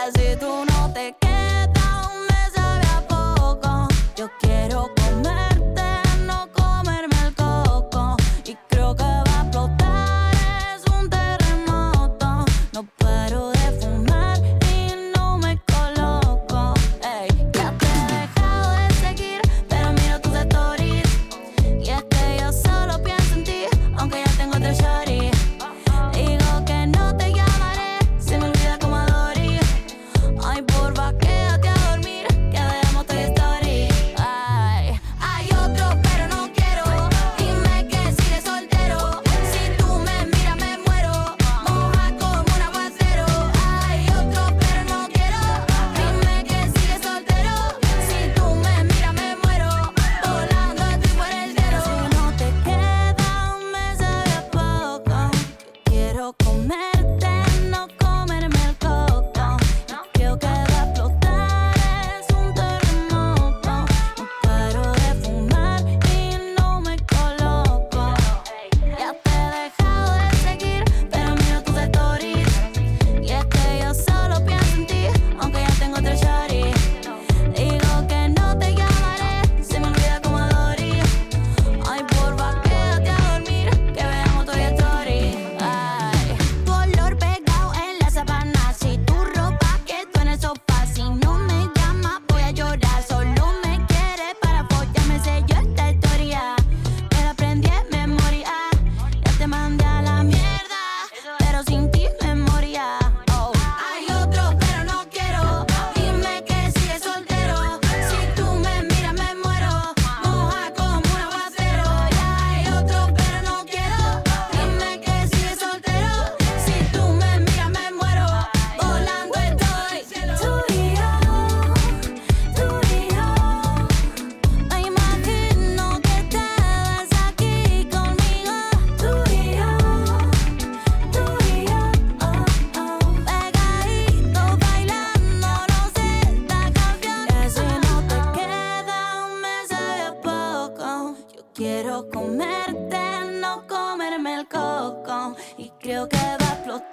si tú no te quedas, me sabe a poco. Yo quiero comerte, no comerme el coco. Y creo que va a explotar, es un terremoto. No paro de fumar y no me coloco. Ey, ya te he dejado de seguir, pero miro tus stories. Y es que yo solo pienso en ti, aunque ya tengo otro shorty. Digo que no te llamaré, se me olvida como a Dory. Ay, porfa, quédate a dormir, que dejamos Toy Story. Ay, hay otro, pero no quiero. Dime que sigues soltero. Si tú me miras, me muero. Moja como un aguacero. Hay otro, pero no quiero. Dime que sigues soltero. Si tú me miras, me muero. Volando estoy por el cielo. Si no te queda, me sabe a poco. Quiero comerte, no comerme el coco. Creo que va a explotar, es un terremoto. No paro de fumar y no me coloco. Ya te he dejado de seguir, pero miro tus stories. Y es que yo solo pienso en ti, aunque ya tengo otro shorty. Digo que no te llamaré, se me olvida como a Dory. Ay, porfa, quédate a dormir, que veamos Toy Story. Ay, tu olor pegado en la sabana. Si tu ropa quedó en el sofá. Si no me llamas, voy a llorar. Solo me quieres para follarme, sé yo esta historia. Me la aprendí en memoria. Ya te mandé a la mierda, pero sin ti me moría. Oh. Hay otro, pero no quiero. Dime que sigues soltero. Si tú me miras, me muero. Moja como un aguacero. Ya hay otro, pero no quiero. Dime que sigues soltero. Si tú me miras, me muero. Volando estoy. Tú y yo, tú y yo. Me imagino que estés aquí conmigo. Tú y yo, oh, oh. Pegadito bailando, no sé esta canción. Que si no te queda, me sabe a poco. Yo quiero comerte, no comerme el coco. Y creo que va a explotar.